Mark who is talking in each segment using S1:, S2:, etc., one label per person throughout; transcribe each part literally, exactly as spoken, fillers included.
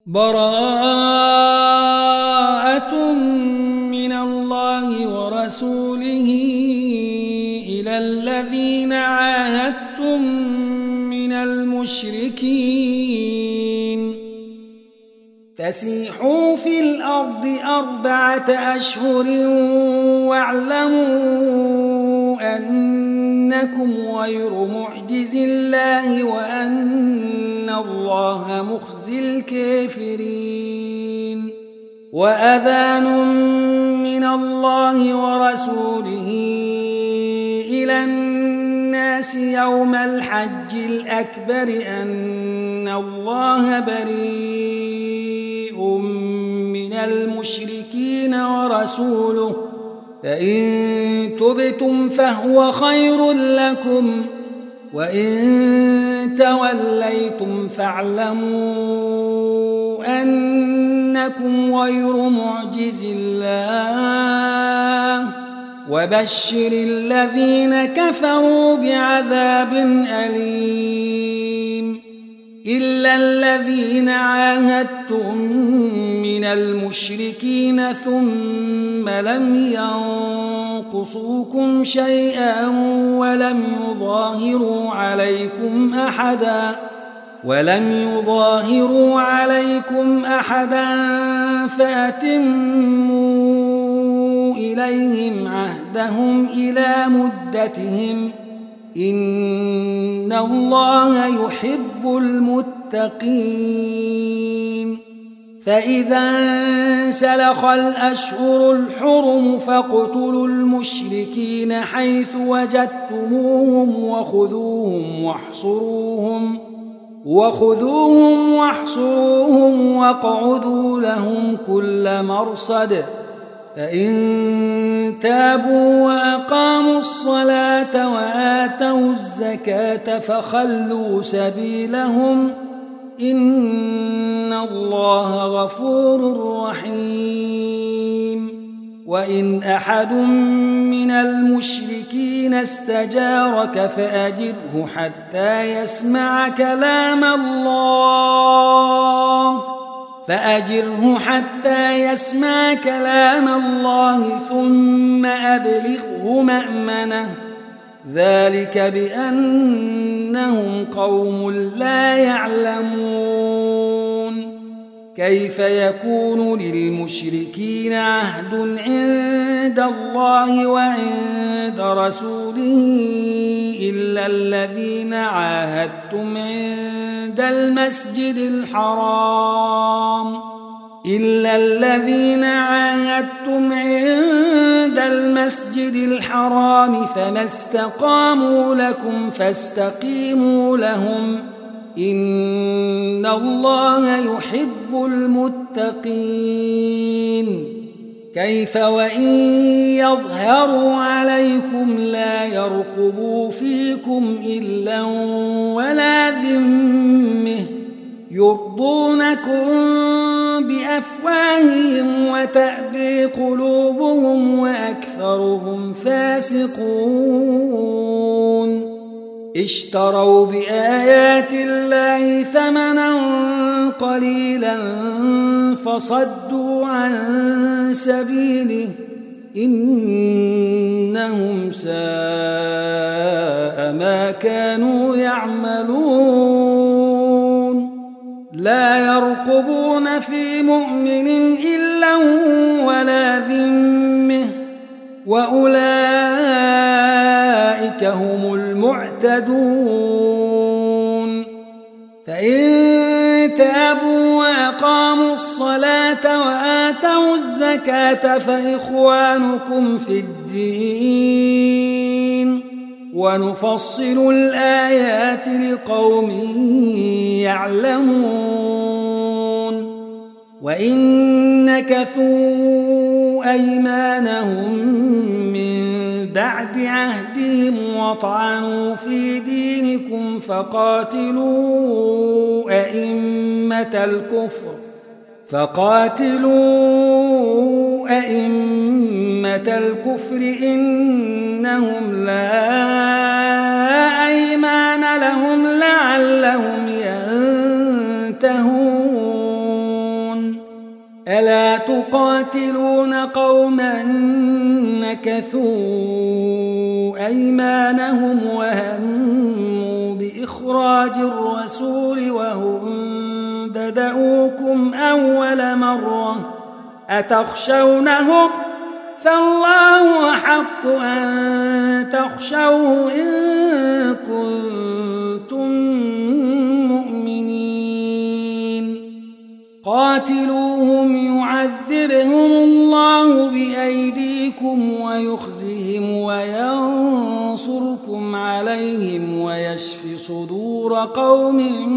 S1: براءة من الله ورسوله إلى الذين عاهدتم من المشركين فسيحوا في الأرض أربعة أشهر واعلموا أنكم غير معجز الله وأن الله مخزي الكافرين وأذان من الله ورسوله إلى الناس يوم الحج الأكبر أن الله بريء من المشركين ورسوله فإن تبتم فهو خير لكم وإن توليتم فاعلموا أنكم غير معجز الله وبشر الذين كفروا بعذاب أليم إلا الذين عاهدتم من المشركين ثم لم ينقصوكم شيئا ولم يظاهروا عليكم أحدا ولم يظاهروا عليكم أحدا فأتموا إليهم عهدهم إلى مدتهم إن الله يحب المتقين فإذا انسلخ الأشهر الحرم فاقتلوا المشركين حيث وجدتموهم وخذوهم واحصروهم وخذوهم واحصروهم واقعدوا لهم كل مرصد فإن تابوا وأقاموا الصلاة وآتوا الزكاة فخلوا سبيلهم إن الله غفور رحيم وإن أحد من المشركين استجارك فأجره حتى يسمع كلام الله فأجره حتى يسمع كلام الله ثم أبلغه مأمنه ذلك بأنهم قوم لا يعلمون كيف يكون للمشركين عهد عند الله وعند رسوله إلا الذين عاهدتم عند المسجد الحرام إلا الذين عاهدتم عند المسجد الحرام فما استقاموا لكم فاستقيموا لهم إن الله يحب المتقين كيف وإن يظهروا عليكم لا يرقبوا فيكم إلا ولا ذمة يرضونكم بأفواههم وتأبي قلوبهم وأكثرهم فاسقون اشتروا بآيات الله ثمنا قليلا فصدوا عن سبيله إنهم ساء ما كانوا يعملون لا يرقبون في مؤمن إلا ولا ذمة وأولئك هم المعتدون فإن تابوا وأقاموا الصلاة وآتوا الزكاة فإخوانكم في الدين ونفصل الآيات لقوم يعلمون وإن نكثوا أيمانهم من بعد عهدهم وطعنوا في دينكم فقاتلوا أئمة الكفر فقاتلوا أئمة الكفر إنهم لا أيمان لهم لعلهم ينتهون ألا تقاتلون قوما نكثوا أيمانهم وهموا بإخراج الرسول وهم بدؤوكم أول مرة أتخشونهم فالله أحق أن تخشوه إن كنتم مؤمنين قاتلوهم يعذبهم الله بأيديكم ويخزهم وينصركم عليهم ويشف صدور قوم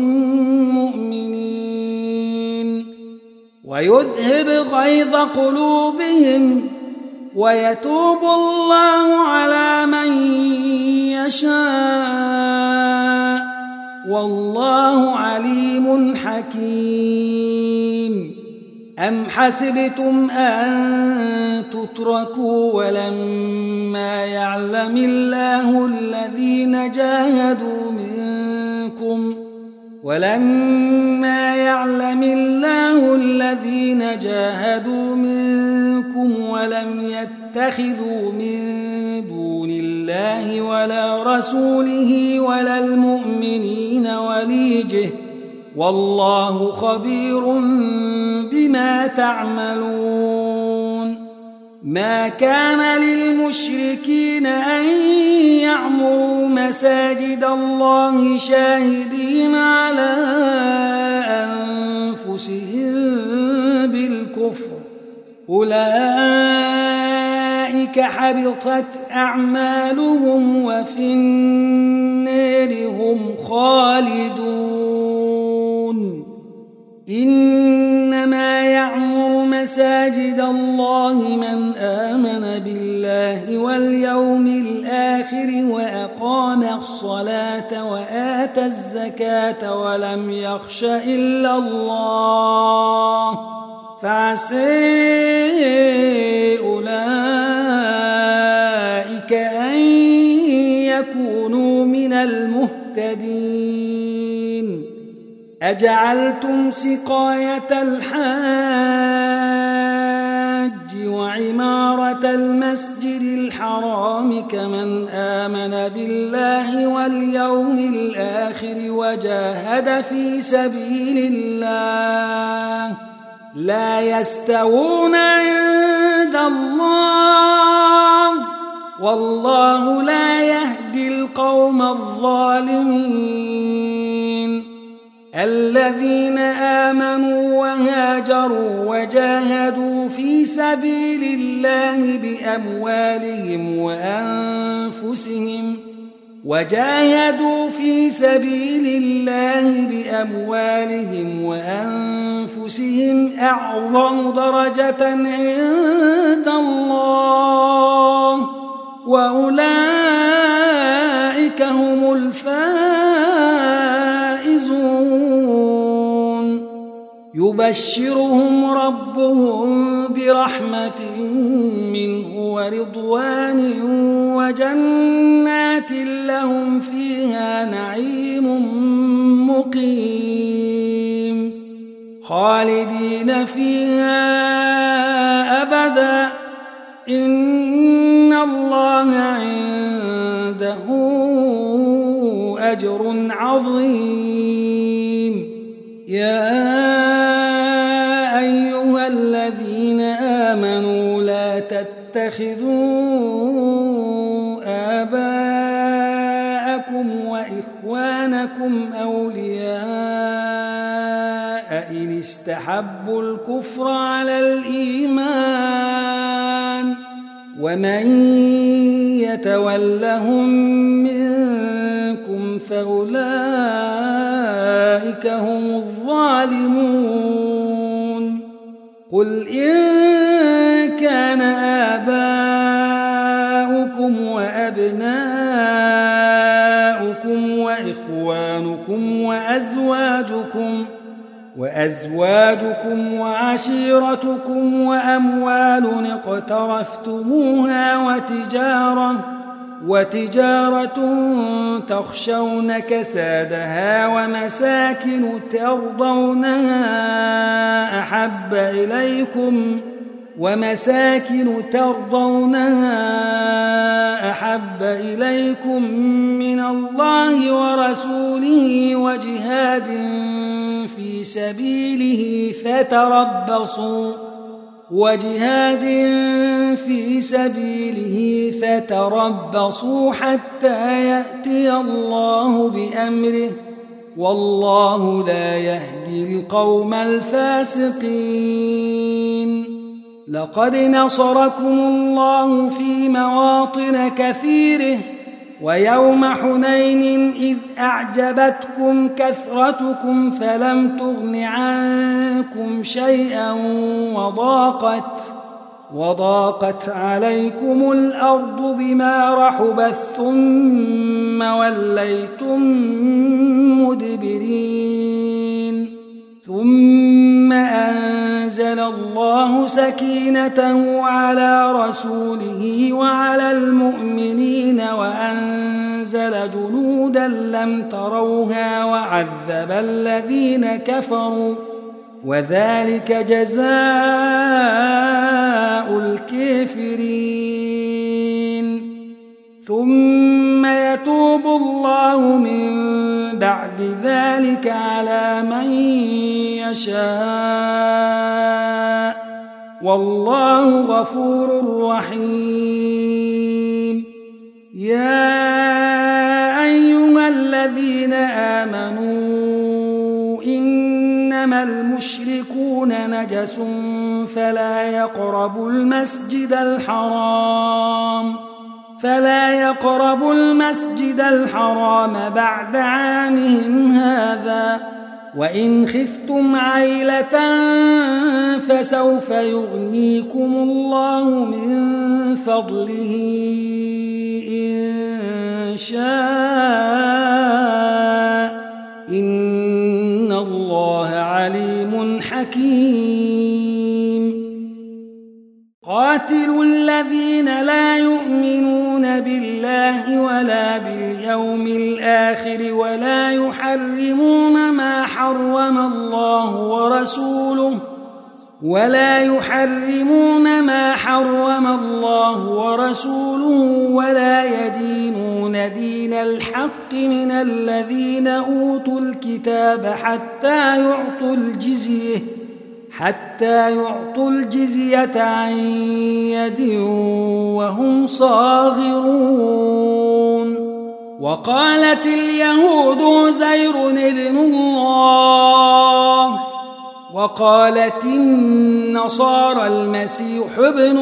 S1: مؤمنين ويذهب غيظ قلوبهم ويتوب الله على من يشاء والله عليم حكيم أم حسبتم أن تتركوا ولما يعلم الله الذين جاهدوا منكم ولما يعلم الله الذين جاهدوا منكم ولم يتخذوا من دون الله ولا رسوله ولا المؤمنين وليجه والله خبير بما تعملون ما كان للمشركين أن يعمروا مساجد الله شاهدين على أنفسهم بالكفر أولئك حبطت أعمالهم وفي النار هم خالدون إنما يعمر مساجد الله من آمن بالله واليوم الآخر وأقام الصلاة وآتى الزكاة ولم يخش إلا الله فعسى أولئك أن يكونوا من المهتدين أجعلتم سقاية الحاج وعمارة المسجد الحرام كمن آمن بالله واليوم الآخر وجاهد في سبيل الله لا يستوون عند الله والله لا يهدي القوم الظالمين الذين آمنوا وهاجروا وجاهدوا في سبيل الله بأموالهم وأنفسهم وجاهدوا في سبيل الله بأموالهم وأنفسهم أعظم درجة عند الله وأولئك هم الفائزون يبشرهم ربهم برحمة منه ورضوان وجنات لهم فيها نعيم مقيم خالدين فيها أبدا إن الله عنده أجر عظيم يا أيها الذين آمنوا لا تتخذوا آباءكم وإخوانكم أولياء إن استحبوا الكفر على الإيمان ومن يتولهم منكم فأولئك هم الظالمون قل إن كان آباؤكم وأبناؤكم وإخوانكم وأزواجكم وأزواجكم وعشيرتكم وأموال اقترفتموها وتجارة وتجارة تخشون كسادها ومساكن ترضونها أحب إليكم ومساكن ترضونها أحب إليكم من الله ورسوله وجهاد في سبيله فتربصوا وجهاد في سبيله فتربصوا حتى يأتي الله بأمره والله لا يهدي القوم الفاسقين. لقد نصركم الله في مواطن كثيرة ويوم حنين إذ أعجبتكم كثرتكم فلم تغن عنكم شيئا وضاقت وضاقت عليكم الأرض بما رحبت ثم وليتم مدبرين ثم أنزل الله سكينته على رسوله وعلى المؤمنين وأنزل جنودا لم تروها وعذب الذين كفروا وذلك جزاء الكافرين. ثم يتوب الله من بعد ذلك على من يشاء والله غفور رحيم. يا أيها الذين آمنوا إنما المشركون نجس فلا يقربوا المسجد الحرام فلا يقربوا المسجد الحرام بعد عامهم هذا وإن خفتم عيلة فسوف يغنيكم الله من فضله إن شاء إن الله عليم حكيم. قاتلوا الذين لا يؤمنون بالله ولا باليوم الآخر ولا يحرمون ما حرم الله ورسوله ولا يحرمون ما حرم الله ورسوله ولا يدينون دين الحق من الذين أوتوا الكتاب حتى يعطوا الجزية حتى يعطوا الجزية عن يد وهم صاغرون. وقالت اليهود عزير ابن الله وقالت النصارى المسيح ابن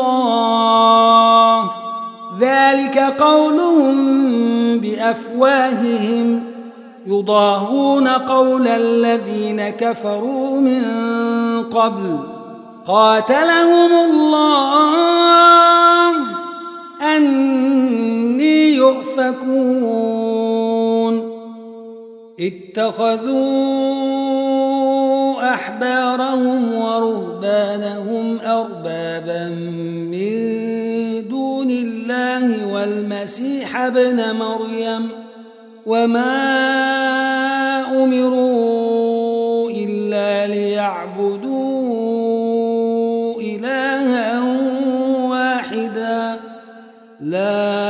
S1: الله ذلك قولهم بأفواههم يضاهون قول الذين كفروا من قبل قاتلهم الله أني يؤفكون. اتخذوا أحبارهم ورهبانهم أربابا من دون الله والمسيح ابن مريم وما أمروا إلا ليعبدوا إلها واحدا لا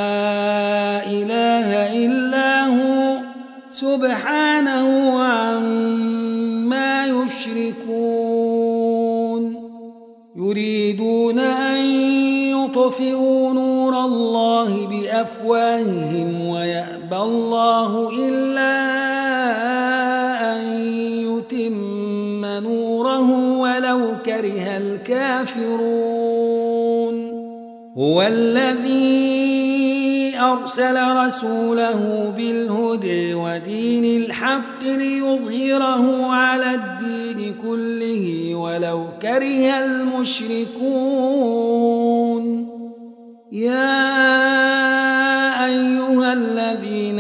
S1: إله إلا هو سبحانه عما يشركون. يريدون أن يطفئوا نور الله بأفواههم ويأبى الله إلا أن يتم نوره ولو كره الكافرون. هو الذي أرسل رسوله بالهدى ودين الحق ليظهره على الدين كله ولو كره المشركون. يا أيها الذين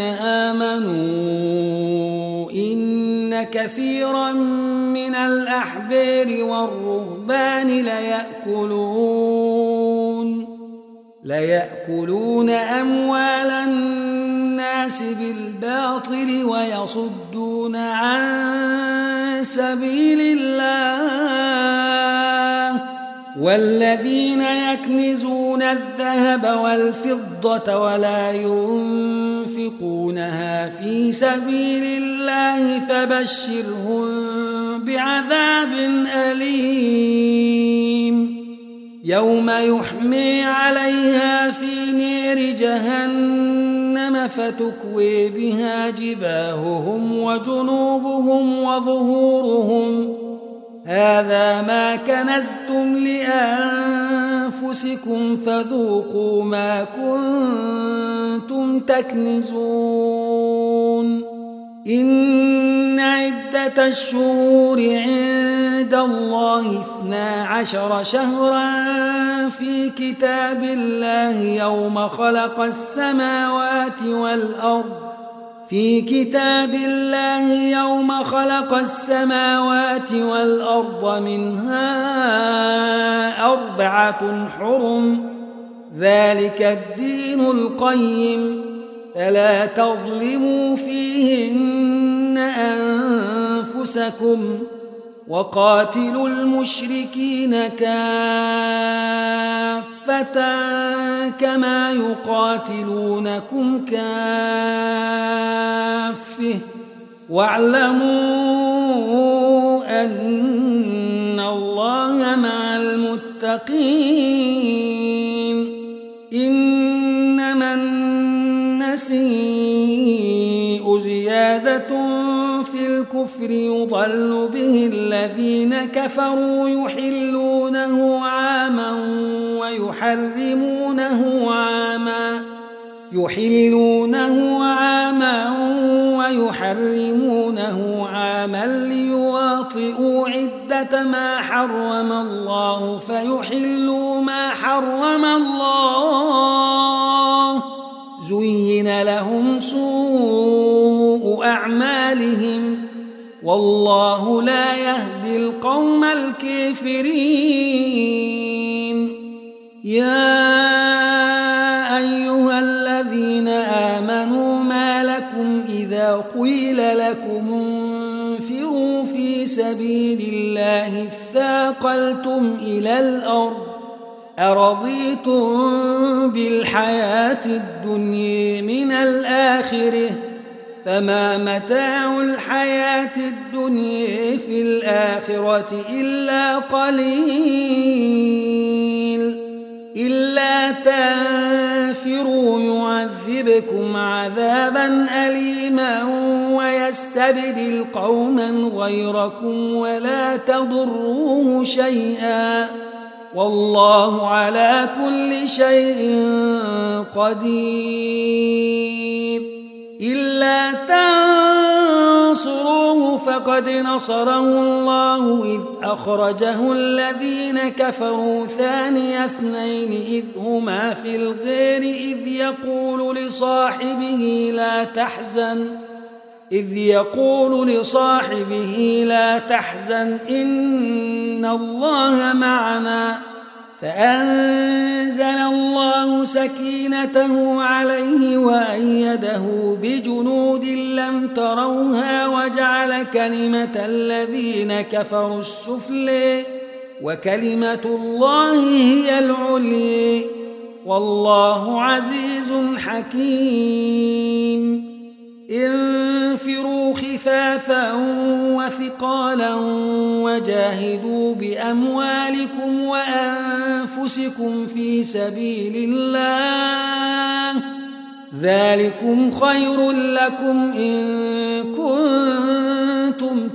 S1: آمنوا إن كثيرا من الأحبار والرهبان ليأكلون ليأكلون أموال الناس بالباطل ويصدون عن سبيل الله والذين يكنزون الذهب والفضة ولا ينفقونها في سبيل الله فبشرهم بعذاب أليم يوم يحمي عليها في نير جهنم فتكوي بها جباههم وجنوبهم وظهورهم هذا ما كنزتم لأنفسكم فذوقوا ما كنتم تكنزون إن عدة الشهور عند الله اثنا عشر شهرا في كتاب الله يوم خلق السماوات والأرض في كتاب الله يوم خلق السماوات والأرض منها أربعة حرم ذلك الدين القيم فلا تظلموا فيهن أنفسكم وقاتلوا المشركين كافة كما يقاتلونكم كافة واعلموا أن الله مع المتقين إنما النسيء زيادة في الكفر يضل به الذين كفروا يحلونه عاما ويحرمونه عاما يحلونه عاما ويحرمونه عاما ليواطئوا عدة ما حرم الله فيحلوا ما حرم الله زين لهم سوء أعمالهم والله لا يهدي القوم الكافرين يا أيها الذين آمنوا ما لكم إذا قيل لكم انفروا في سبيل الله اثاقلتم إلى الأرض أرضيتم بالحياة الدنيا من الآخرة فما متاع الحياة الدنيا في الآخرة إلا قليل إلا تنفروا يعذبكم عذابا أليما ويستبدل قوما غيركم ولا تضروه شيئا والله على كل شيء قدير إلا تنصروه فقد نصره الله إذ أخرجه الذين كفروا ثاني اثنين إذ هما في الغار إذ يقول لصاحبه لا تحزن إذ يقول لصاحبه لا تحزن إن الله معنا فأنزل الله سكينته عليه وأيده بجنود لم تروها وجعل كلمة الذين كفروا السفلى وكلمة الله هي العليا والله عزيز حكيم انفروا خفافا وثقالا وجاهدوا بأموالكم وأنفسكم في سبيل الله ذلكم خير لكم إن كنتم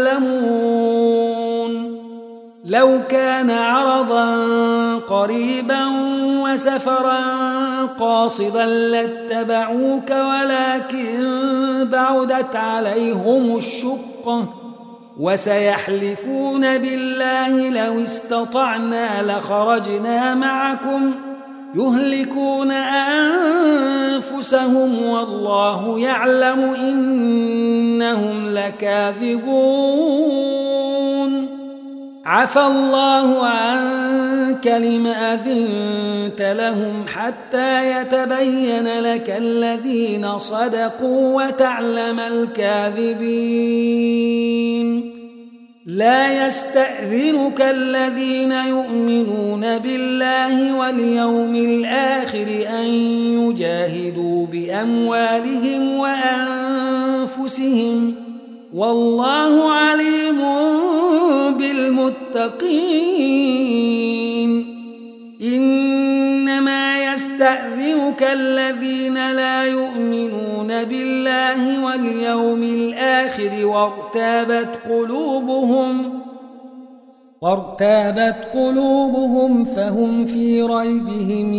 S1: تعلمون لو كان عرضا قريبا وسفرا قاصدا لاتبعوك ولكن بعدت عليهم الشقة وسيحلفون بالله لو استطعنا لخرجنا معكم يهلكون أنفسهم والله يعلم إنهم لكاذبون عفى الله عنك لم أذنت لهم حتى يتبين لك الذين صدقوا وتعلم الكاذبين لا يستأذنك الذين يؤمنون بالله واليوم الآخر أن يجاهدوا بأموالهم وأنفسهم والله عليم بالمتقين إنما يستأذنك الذين لا يؤمنون بالله واليوم الآخر وارتابت قلوبهم وارتابت قلوبهم فهم في ريبهم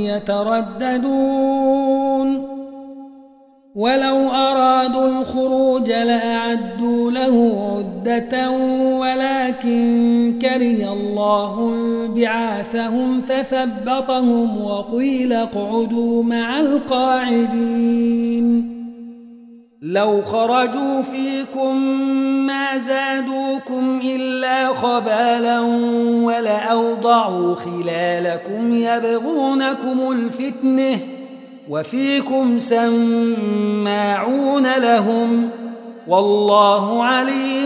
S1: يترددون ولو أرادوا الخروج لأعدوا له عدة ولكن كره الله بعاثهم فثبطهم وقيل اقعدوا مع القاعدين لو خرجوا فيكم ما زادوكم إلا خبالا ولأوضعوا خلالكم يبغونكم الفتنة وفيكم سماعون لهم والله عليم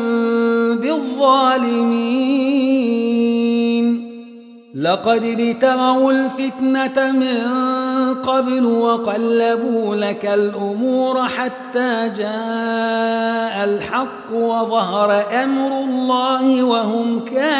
S1: بالظالمين لقد ابتغوا الفتنة من قبل وقلبوا لك الأمور حتى جاء الحق وظهر أمر الله وهم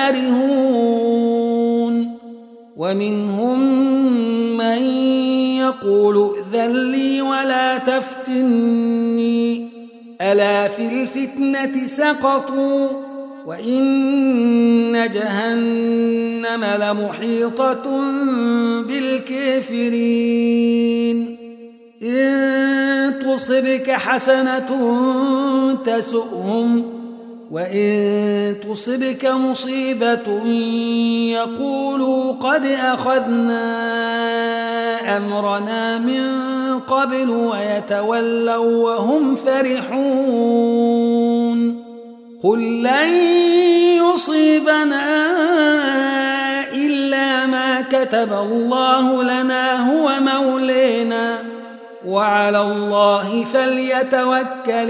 S1: كارهون ومنهم من يقول ائذن لي ولا تفتني ألا في الفتنة سقطوا وإن جهنم لمحيطة بالكافرين إن تصبك حسنة تسؤهم وإن تصبك مصيبة يقولوا قد أخذنا أمرنا من قبل ويتولوا وهم فرحون قل لن يصيبنا إلا ما كتب الله لنا هو مولينا وعلى الله فليتوكل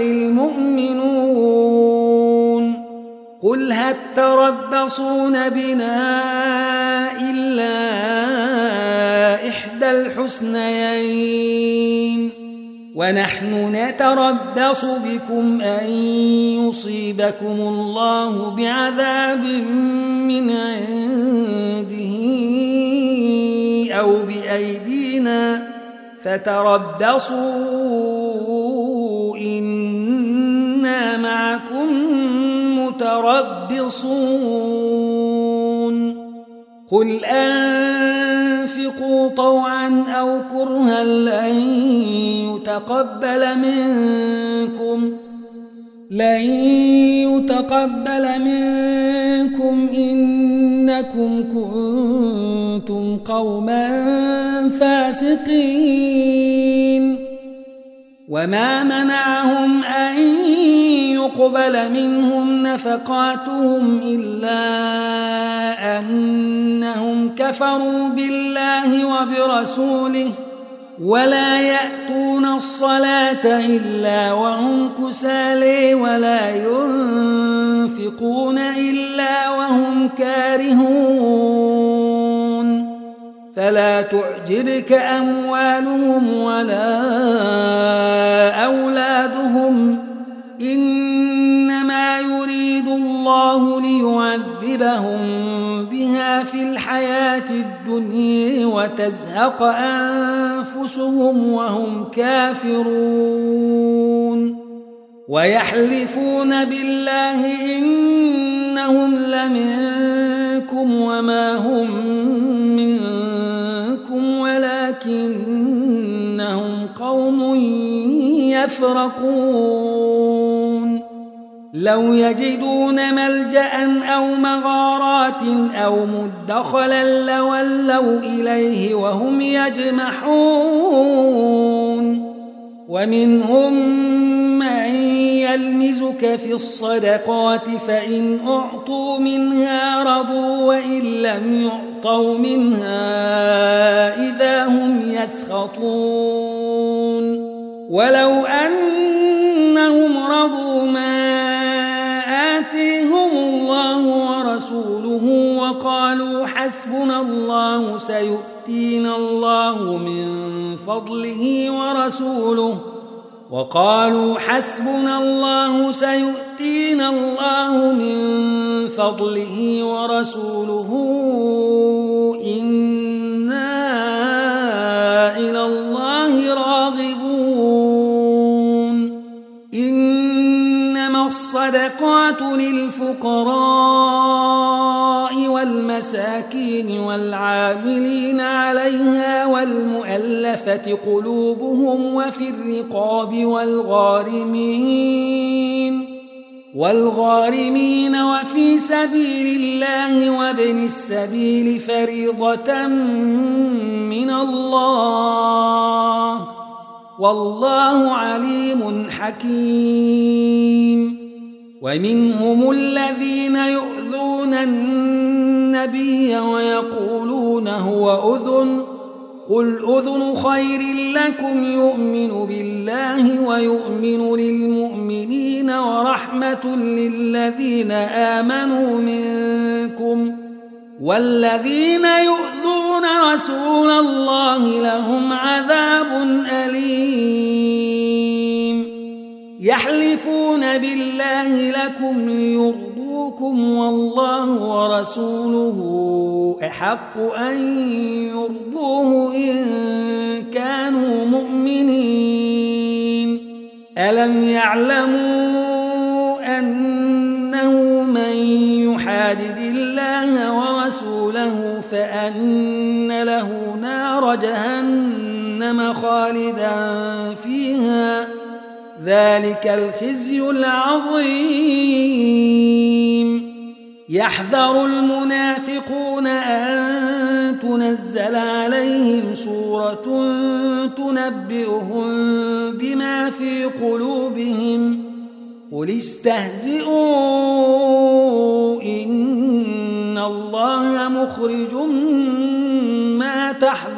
S1: المؤمنون قل هل تربصون بنا إلا إحدى الحسنيين ونحن نتربص بكم أن يصيبكم الله بعذاب من عنده أو بأيدينا فتربصوا إنا معكم متربصون قل أنفقوا طوعا أو كرها لن يتقبل منكم لن يتقبل منكم إنكم كنتم قوما فاسقين وما منعهم أن يقبل منهم نفقاتهم إلا أنهم كفروا بالله وبرسوله ولا يأتون الصلاة إلا وهم كسالى ولا ينفقون إلا وهم كارهون فلا تعجبك أموالهم ولا أولادهم إنما يريد الله ليعذبهم بها في الحياة الدنيا وتزهق أنفسهم وهم كافرون ويحلفون بالله إنهم لمنكم وما هم منكم ولكنهم قوم يفرقون لو يجدون ملجأ أو مغارات أو مدخلا لولوا إليه وهم يجمحون ومنهم من يلمزك في الصدقات فإن أعطوا منها لم يعطوا منها إذا هم يسخطون ولو أنهم رضوا ما آتيهم الله ورسوله وقالوا حسبنا الله سيؤتينا الله من فضله ورسوله وقالوا حسبنا الله سيؤتينا الله من فضله ورسوله إنا إلى الله راغبون إنما الصدقات للفقراء والمساكين والعاملين عليها والمؤلفة قلوبهم وفي الرقاب والغارمين والغارمين وفي سبيل الله وابن السبيل فريضة من الله والله عليم حكيم ومنهم الذين يؤذون النبي ويقولون هو أذن قل أذن خير لكم يؤمن بالله ويؤمن للمؤمنين ورحمة للذين آمنوا منكم والذين يؤذون رسول الله لهم عذاب أليم يحلفون بالله لكم ليرضوكم والله ورسوله أحق أن يرضوه إن كانوا مؤمنين ألم يعلموا أنه من يحادد الله ورسوله فأن له نار جهنم خالدا فيها ذلك الخزي العظيم يحذر المنافقون أن تنزل عليهم سورة تنبئهم بما في قلوبهم قل استهزئوا إن الله مخرج ما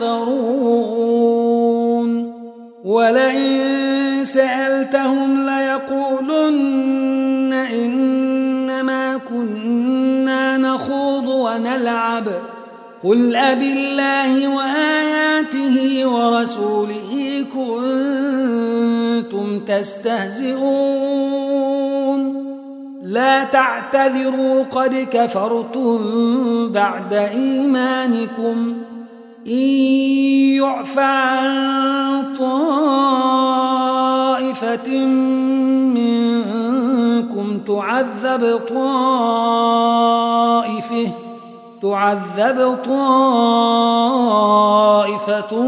S1: تحذرون ولئن سألتهم ليقولن إنما كنا نخوض ونلعب قل أبالله وآياته ورسوله كنتم تستهزئون لا تعتذروا قد كفرتم بعد إيمانكم إن يعفى عن طائفة منكم تعذب طائفة تعذب طائفة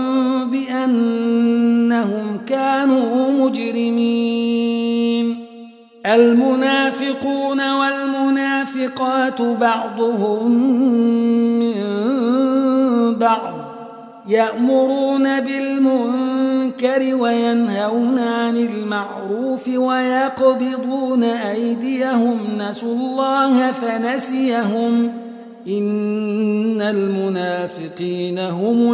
S1: بأنهم كانوا مجرمين المنافقون والمنافقات بعضهم من بعض يأمرون بالمنكر وينهون عن المعروف ويقبضون أيديهم نسوا الله فنسيهم إن المنافقين هم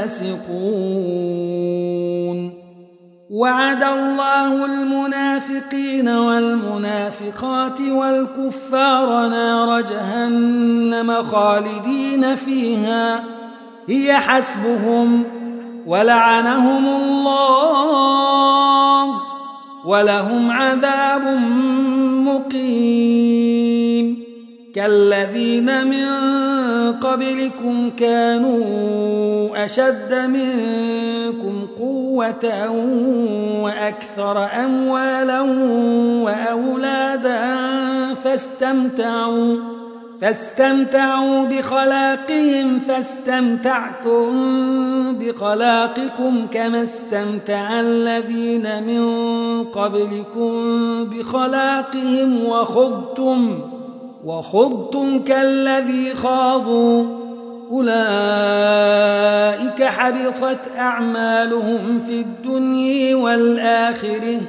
S1: الفاسقون وعد الله المنافقين والمنافقات والكفار نار جهنم خالدين فيها هي حسبهم ولعنهم الله ولهم عذاب مقيم كالذين من قبلكم كانوا أشد منكم قوة وأكثر أموالا وأولادا فاستمتعوا فاستمتعوا بخلاقهم فاستمتعتم بخلاقكم كما استمتع الذين من قبلكم بخلاقهم وخضتم وخضتم كالذي خاضوا أولئك حبطت أعمالهم في الدنيا والآخرة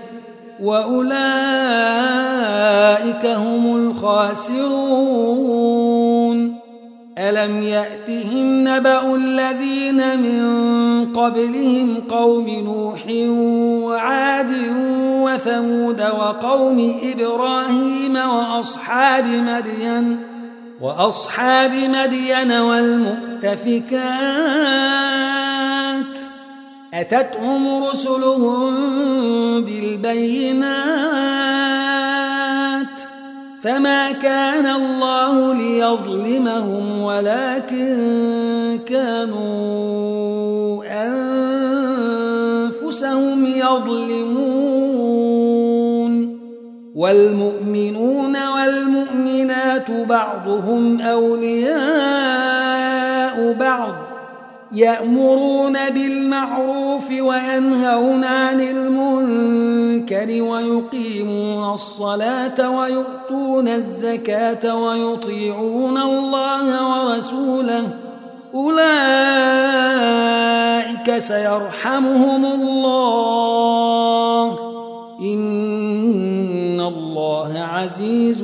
S1: وأولئك هم الخاسرون ألم يأتهم نبأ الذين من قبلهم قوم نوح وعاد وثمود وقوم إبراهيم وأصحاب مدين وأصحاب مدين والمؤتفكات أتتهم رسلهم بالبينات فما كان الله ليظلمهم ولكن كانوا أنفسهم يظلمون والمؤمنون والمؤمنات بعضهم أولياء بعض يأمرون بالمعروف وينهون عن المنكر ويقيمون الصلاة ويؤتون الزكاة ويطيعون الله ورسوله أولئك سيرحمهم الله إن الله عزيز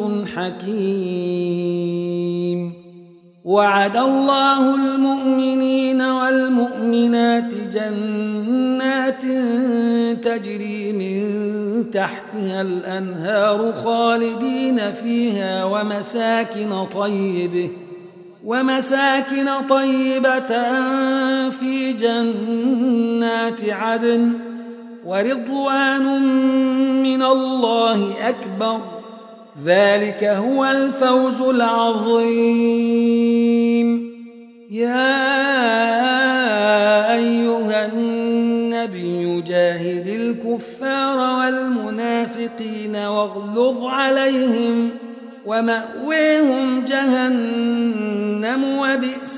S1: حكيم وعد الله المؤمنين والمؤمنات جنات تجري من تحتها الأنهار خالدين فيها ومساكن طيبة ومساكن طيبة في جنات عدن ورضوان من الله أكبر ذلك هو الفوز العظيم يا أيها النبي جاهد الكفار والمنافقين واغلظ عليهم ومأويهم جهنم وبئس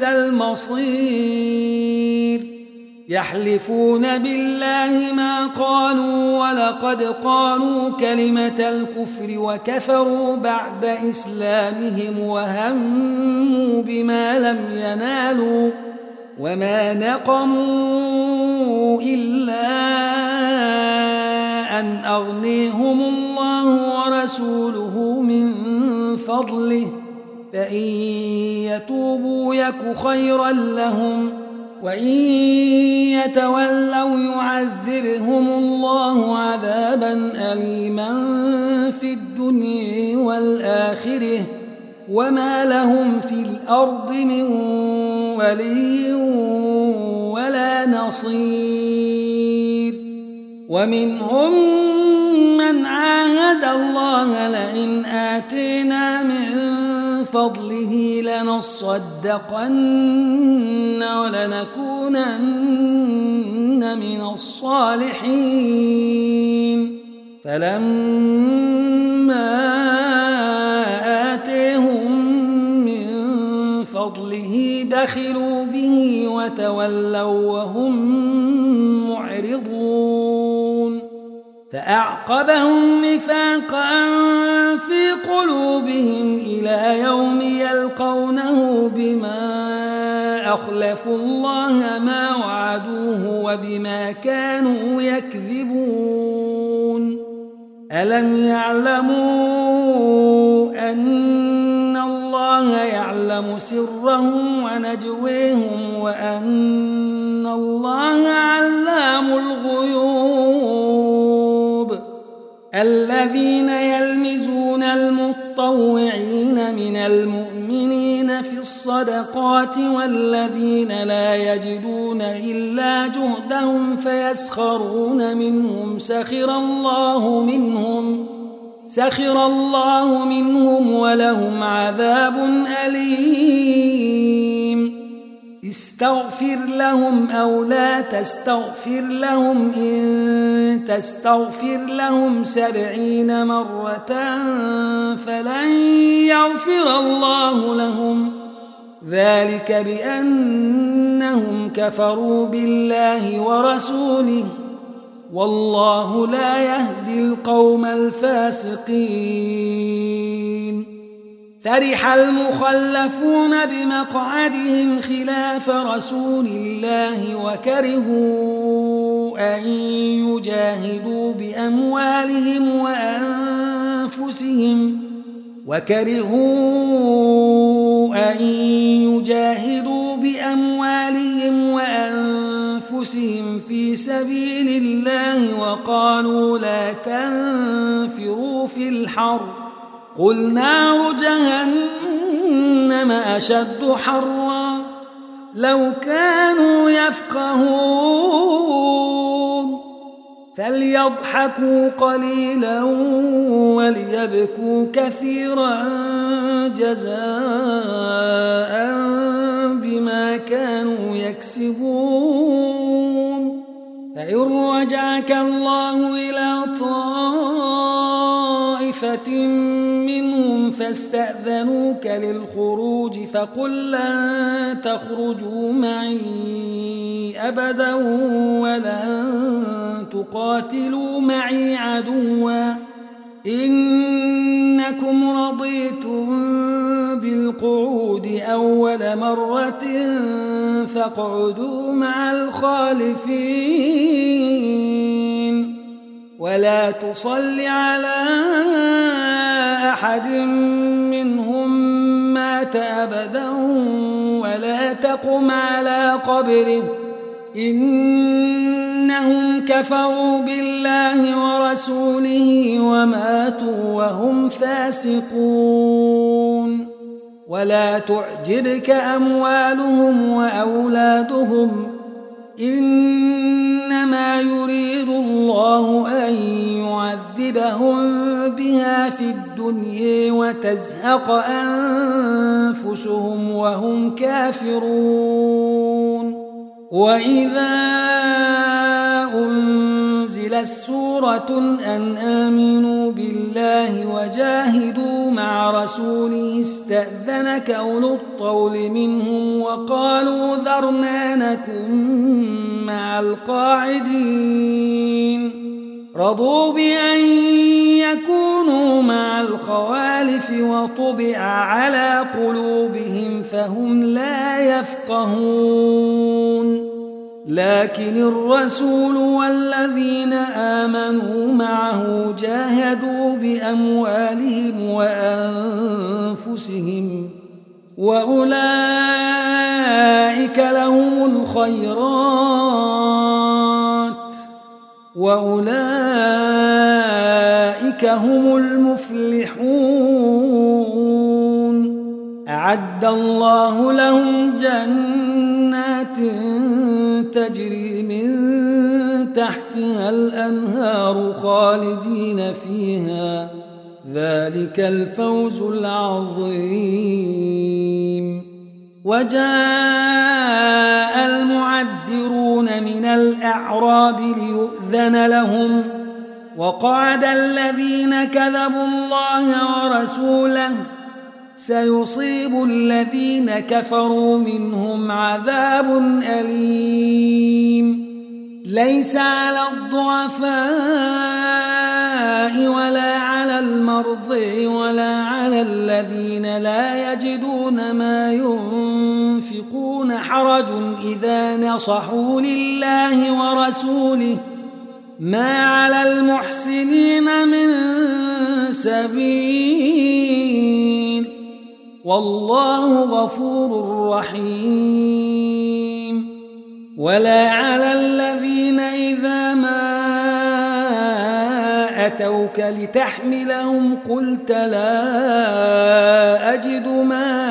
S1: المصير يحلفون بالله ما قالوا ولقد قالوا كلمة الكفر وكفروا بعد إسلامهم وهموا بما لم ينالوا وما نقموا إلا أن أغنيهم الله ورسوله من فضله فإن يتوبوا يك خيرا لهم وإن يتولوا يعذبهم الله عذابا أليما في الدنيا والآخرة وما لهم في الأرض من ولي ولا نصير ومنهم من عاهد الله لئن آتينا من فضله لنصدقن ولنكونن من الصالحين فلما آتيهم من فضله بخلوا به وتولوا وهم معرضون فأعقبهم نفاقا في قلوبهم إلى يوم يلقونه بما أخلفوا الله ما وعدوه وبما كانوا يكذبون ألم يعلموا أن الله يعلم سرهم ونجويهم وأن الله علام الغيوب الذين يلمزون المطوعين من المؤمنين في الصدقات والذين لا يجدون إلا جهدهم فيسخرون منهم سخر الله منهم سخر الله منهم ولهم عذاب أليم استغفر لهم أو لا تستغفر لهم إن تستغفر لهم سبعين مرة فلن يغفر الله لهم ذلك بأنهم كفروا بالله ورسوله والله لا يهدي القوم الفاسقين فرح المخلفون بمقعدهم خلاف رسول الله وكرهوا أن يجاهدوا بأموالهم وأنفسهم وكرهوا أن يجاهدوا بأموالهم وأنفسهم في سبيل الله وقالوا لا تنفروا في الحر قل نار جهنم أشد حرا لو كانوا يفقهون فليضحكوا قليلا وليبكوا كثيرا جزاء بما كانوا يكسبون فإن رجعك الله إلى طائفة منهم فاستأذنوك للخروج فقل لن تخرجوا معي أبدا ولن تقاتلوا معي عدوا إنكم رضيتم بالقعود أول مرة فاقعدوا مع الخالفين ولا تصل على أحد منهم مات أبدا ولا تقم على قبره إنهم كفروا بالله ورسوله وماتوا وهم فاسقون ولا تعجبك أموالهم وأولادهم إنما يريد الله أن يعذبهم بها في الدنيا وتزهق أنفسهم وهم كافرون وإذا أنزلت سورة أن آمنوا بالله وجاهدوا مع رسوله استأذنك أولو الطول منهم وقالوا ذرنا نكن مع القاعدين رضوا بأن يكونوا مع الخوالف وطبع على قلوبهم فهم لا يفقهون لكن الرسول والذين آمنوا معه جاهدوا بأموالهم وأنفسهم وأولئك لهم الخيرات وأولئك هم المفلحون أعد الله لهم جنات تجري من تحتها الأنهار خالدين فيها ذلك الفوز العظيم وجاء المعذرون من الأعراب ليؤذن لهم وقعد الذين كذبوا الله ورسوله سيصيب الذين كفروا منهم عذاب أليم ليس على الضعفاء ولا على المرضى ولا على الذين لا يجدون ما ينفقون حرج إذا نصحوا لله ورسوله ما على المحسنين من سبيل والله غفور رحيم ولا على الذين إذا ما أتوك لتحملهم قلت لا أجد ما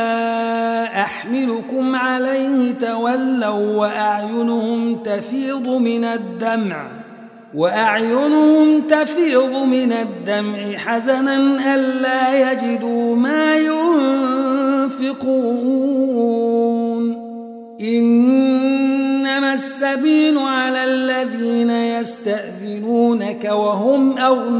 S1: أحملكم عليه تولوا وأعينهم تفيض من الدمع وأعينهم تفيض من الدمع حزنا ألا يجدوا ما ينفقون إنما السبيل على الذين يستأذنونك وهم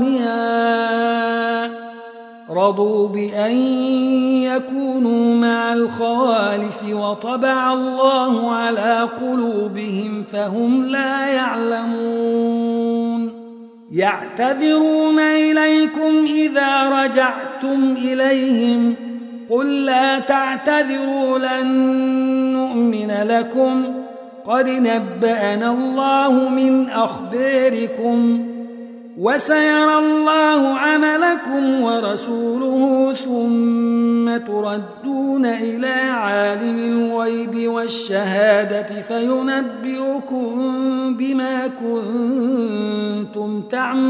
S1: أغنياء رضوا بأن يكونوا مع الخوالف وطبع الله على قلوبهم فهم لا يعلمون يعتذرون إليكم إذا رجعتم إليهم قل لا تعتذروا لن نؤمن لكم قد نبأنا الله من أخباركم وسيرى الله عملكم ورسوله ثم تردون إلى عالم الغيب والشهادة فينبئكم بما كنتم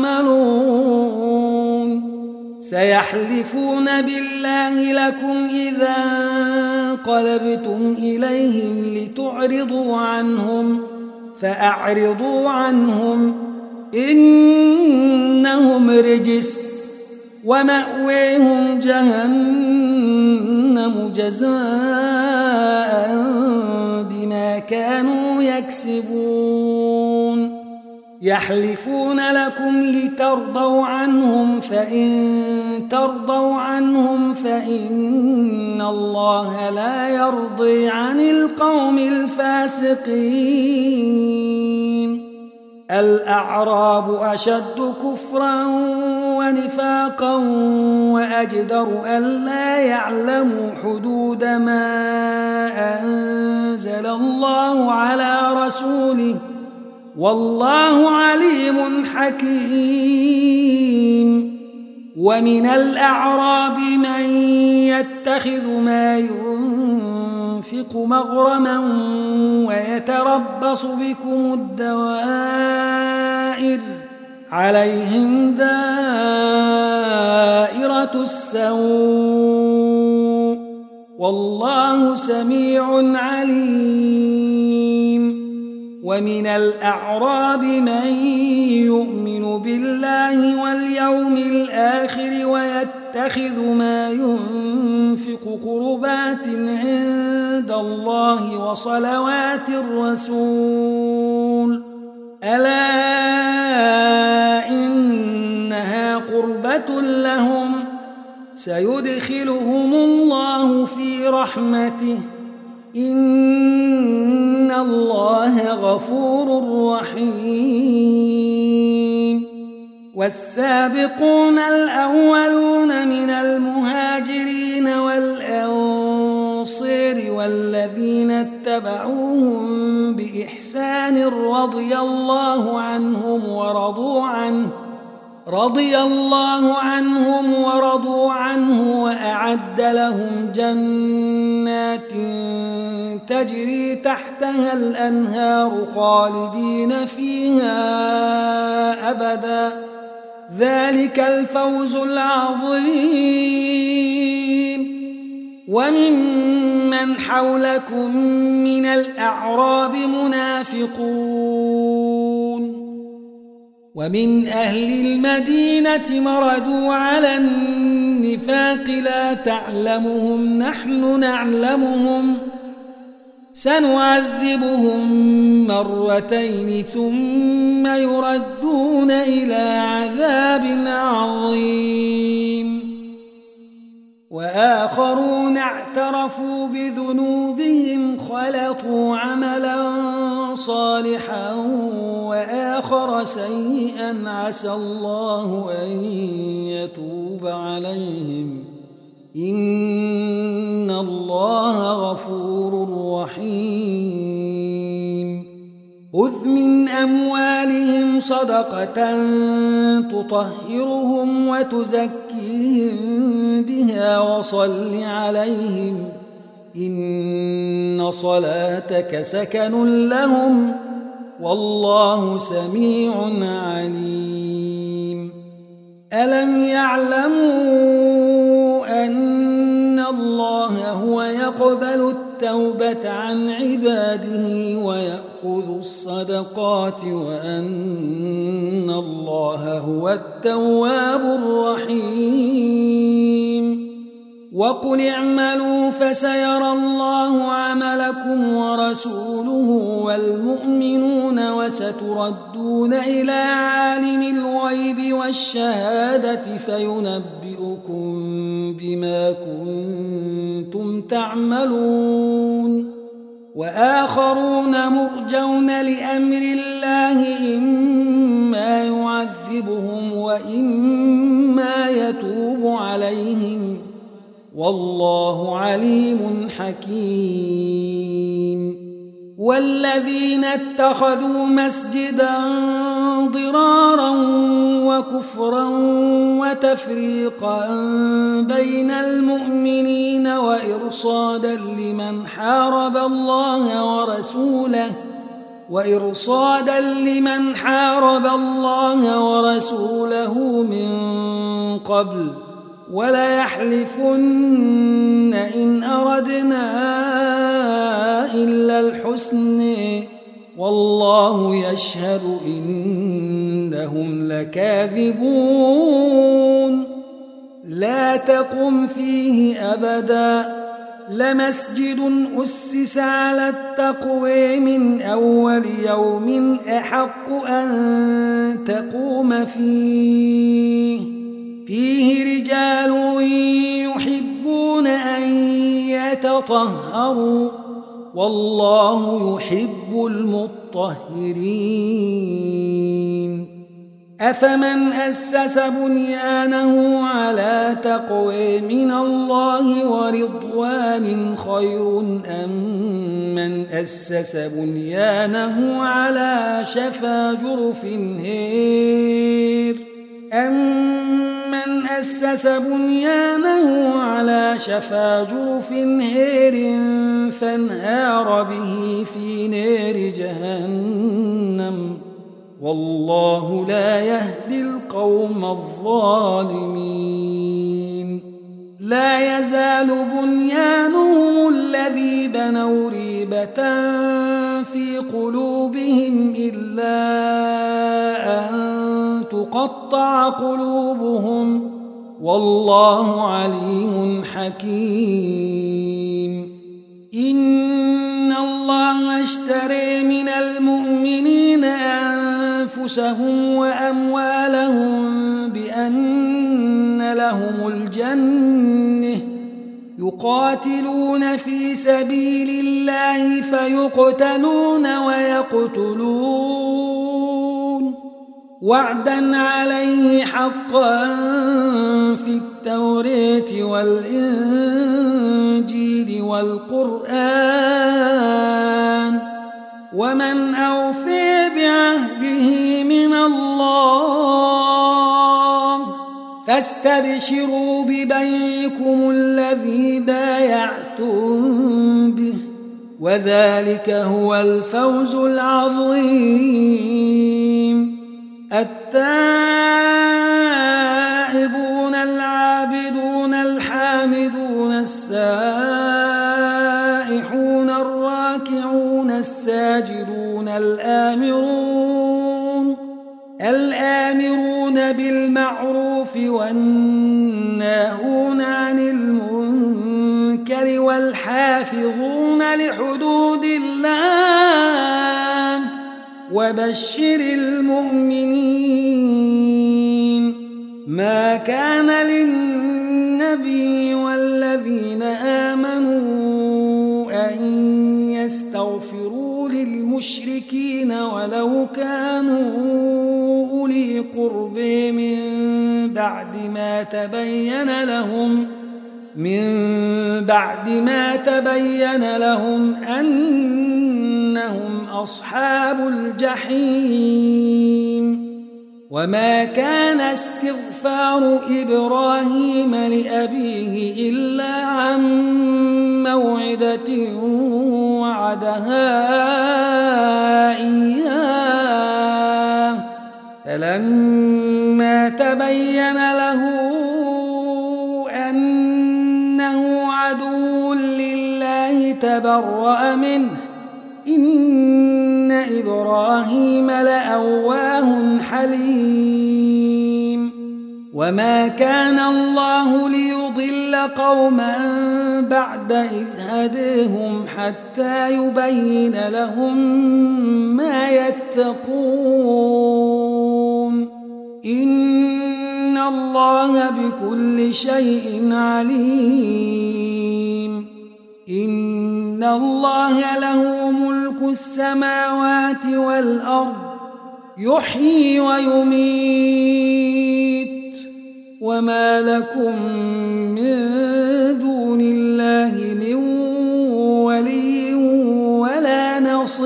S1: تعملون سيحلفون بالله لكم إذا انقلبتم إليهم لتعرضوا عنهم فأعرضوا عنهم إنهم رجس ومأويهم جهنم جزاء بما كانوا يكسبون يحلفون لكم لترضوا عنهم فإن ترضوا عنهم فإن الله لا يرضي عن القوم الفاسقين الأعراب أشد كفرا ونفاقا وأجدر ألا يعلموا حدود ما أنزل الله على رسوله والله عليم حكيم ومن الأعراب من يتخذ ما ينفق مغرما ويتربص بكم الدوائر عليهم دائرة السوء والله سميع عليم ومن الأعراب من يؤمن بالله واليوم الآخر ويتخذ ما ينفق قربات عند الله وصلوات الرسول ألا إنها قربة لهم سيدخلهم الله في رحمته إن الله غفور رحيم والسابقون الأولون من المهاجرين والأنصار والذين اتبعوهم بإحسان رضي الله عنهم ورضوا عنه رضي الله عنهم ورضوا عنه وأعد لهم جنات تجري تحتها الأنهار خالدين فيها أبدا ذلك الفوز العظيم وممن حولكم من الأعراب منافقون ومن أهل المدينة مردوا على النفاق لا تعلمهم نحن نعلمهم سنعذبهم مرتين ثم يردون إلى عذاب عظيم وآخرون اعترفوا بذنوبهم خلطوا عملا صالحا وآخر سيئا عسى الله أن يتوب عليهم إن الله غفور رحيم خذ من أموالهم صدقة تطهرهم وتزكيهم بها وصل عليهم إن صلاتك سكن لهم والله سميع عليم ألم يعلموا أن الله هو يقبل التوبة عن عباده ويأخذ الصدقات وأن الله هو التواب الرحيم وقل اعملوا فسيرى الله عملكم ورسوله والمؤمنون وستردون إلى عالم الغيب والشهادة فينبئكم بما كنتم تعملون وآخرون مرجون لأمر الله إما يعذبهم وإما يتوب عليهم والله عليم حكيم والذين اتخذوا مسجدا ضرارا وكفرا وتفريقا بين المؤمنين وإرصادا لمن حارب الله ورسوله وإرصادا لمن حارب الله ورسوله من قبل وليحلفن إن أردنا إلا الحسن والله يشهد إنهم لكاذبون لا تقم فيه أبدا لمسجد أسس على التقوى من أول يوم أحق أن تقوم فيه فيه رجال يحبون أن يتطهروا والله يحب المطهرين أفمن أسس بنيانه على تقوى من الله ورضوان خير أم من أسس بنيانه على شفا جرف هير أمن أسس بنيانه على شفا جرف هير فانهار به في نار جهنم والله لا يهدي القوم الظالمين لا يزال بنيانهم الذي بنوا ريبة في قلوبهم إلا أن تقطع قلوبهم والله عليم حكيم إن الله اشترى من المؤمنين أنفسهم وأموالهم بأن لهم الجنة يقاتلون في سبيل الله فيقتلون ويقتلون وعدا عليه حقا في التوراة والإنجيل والقرآن ومن أوفي بعهده من الله فاستبشروا ببيعكم الذي بايعتم به وذلك هو الفوز العظيم التائبون العابدون الحامدون السائحون الراكعون الساجدون الآمرون الآمرون بالمعروف والناهون عن المنكر والحافظون لحدود الله وبشر المؤمنين ما كان للنبي والذين آمنوا أن يستغفروا للمشركين ولو كانوا أولي قرب من بعد ما تبين لهم من بعد ما تبين لهم أنهم أصحاب الجحيم وما كان استغفار إبراهيم لأبيه إلا عن موعدة وعدها إياه فلما تبين له أنه عدو لله تبرأ منه إن إبراهيم لأواه حليم وما كان الله ليضل قوما بعد إذ هداهم حتى يبين لهم ما يتقون إن الله بكل شيء عليم إن الله له ملك السماوات والأرض يحيي ويميت وما لكم من دون الله من ولي ولا نصير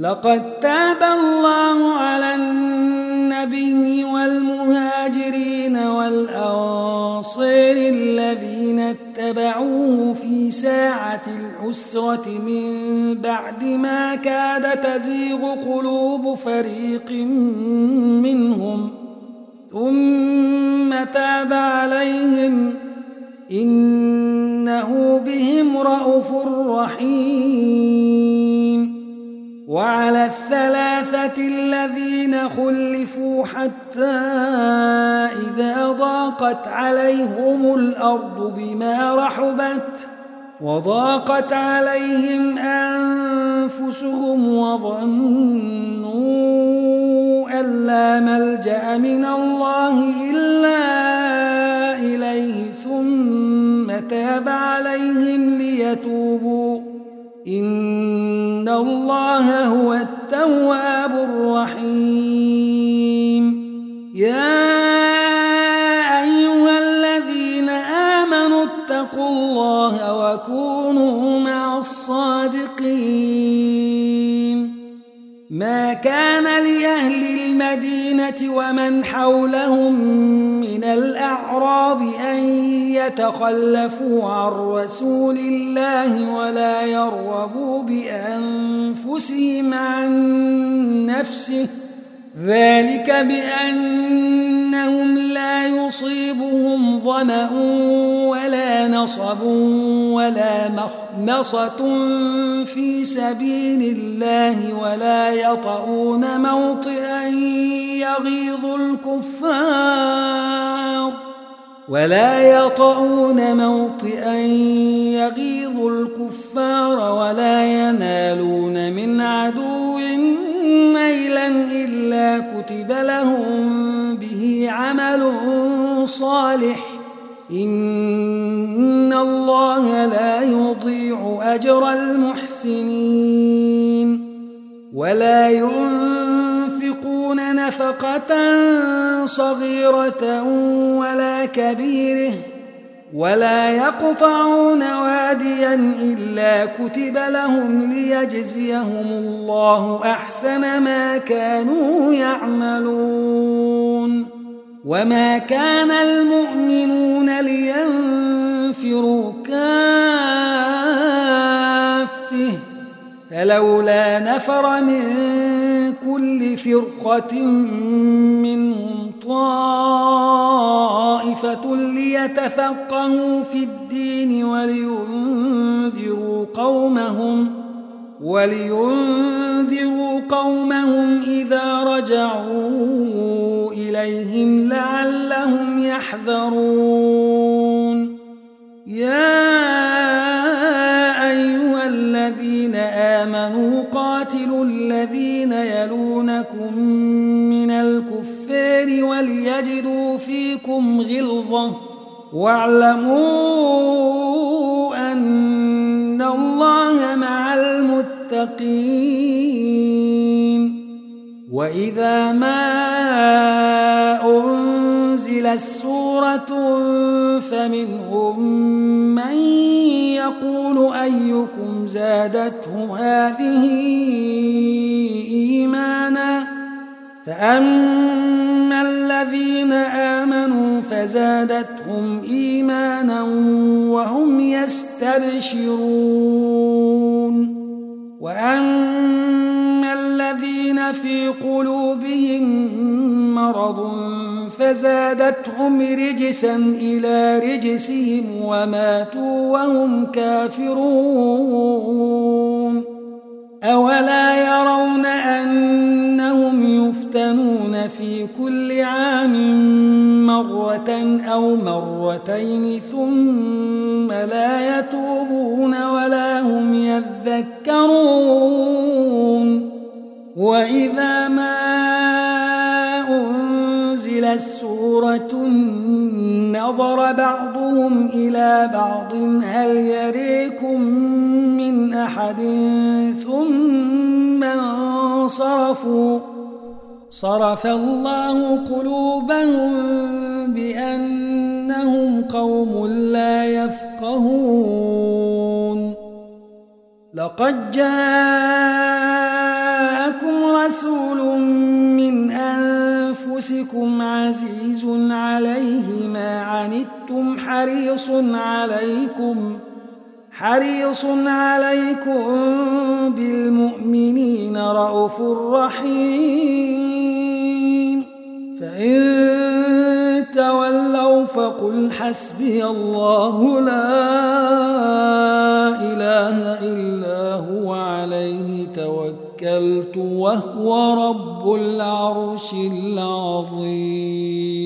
S1: لقد تاب الله على النبي والمهاجرين والأنصار الذين اتبعوه في ساعة العسرة من بعد ما كاد تزيغ قلوب فريق منهم ثم تاب عليهم إنه بهم رءوف رحيم. وعلى الثلاثة الذين خلفوا حتى إذا ضاقت عليهم الأرض بما رحبت وضاقت عليهم أنفسهم وظنوا أن لا ملجأ من الله إلا إليه ثم تاب عليهم ليتوبوا إن الله هو التواب الرحيم. يا أيها الذين آمنوا اتقوا الله وكونوا مع الصادقين. ما كان لأهل المدينة ومن حولهم من الأعراب أن يتخلفوا عن رسول الله ولا يرغبوا بأنفسهم عن نفسه ذلك بأنهم لا يصيبهم ظمأ ولا نصب ولا مخمصة في سبيل الله ولا يطؤون موطئا يغيظ الكفار ولا يطؤون موطئا يغيظ الكفار ولا ينالون من عدو نيلا إلا كتب لهم به عمل صالح إن الله لا يضيع أجر المحسنين. ولا ينفقون نفقة صغيرة ولا كبيرة ولا يقطعون واديا إلا كتب لهم ليجزيهم الله أحسن ما كانوا يعملون. وما كان المؤمنون لينفروا كافة فلولا نفر من كل فرقة منهم طائفة ليتفقهوا في الدين ولينذروا قومهم ولينذروا قومهم إذا رجعوا إليهم لعلهم يحذرون. يا أيها الذين آمنوا قاتلوا الذين يلونكم من الكفار وليجدوا فيكم غلظة واعلموا أن الله مع المتقين. وإذا ما أنزلت سورة فمنهم من يقول أيكم زادته هذه إيمانا فأما الذين آمنوا فزادتهم إيمانا وهم يستبشرون. وأما الذين في قلوبهم مرض فزادتهم رجسا إلى رجسهم وماتوا وهم كافرون. أولا يرون أنهم يفتنون في كل عام مرة أو مرتين ثم لا يتوبون ولا هم يذكرون. وإذا ما أنزلت سورة نظر بعضهم إلى بعض هل يريكم من أحد ثم انصرفوا صرف الله قلوبهم بأنهم قوم لا يفقهون. لقد جاء جاءكم رسول من أنفسكم عزيز عليه ما عنتم حريص عليكم حريص عليكم بالمؤمنين رءوف رحيم فإن تولوا فقل حسبي الله لا إله إلا هو عليه توكلت وهو رب العرش العظيم.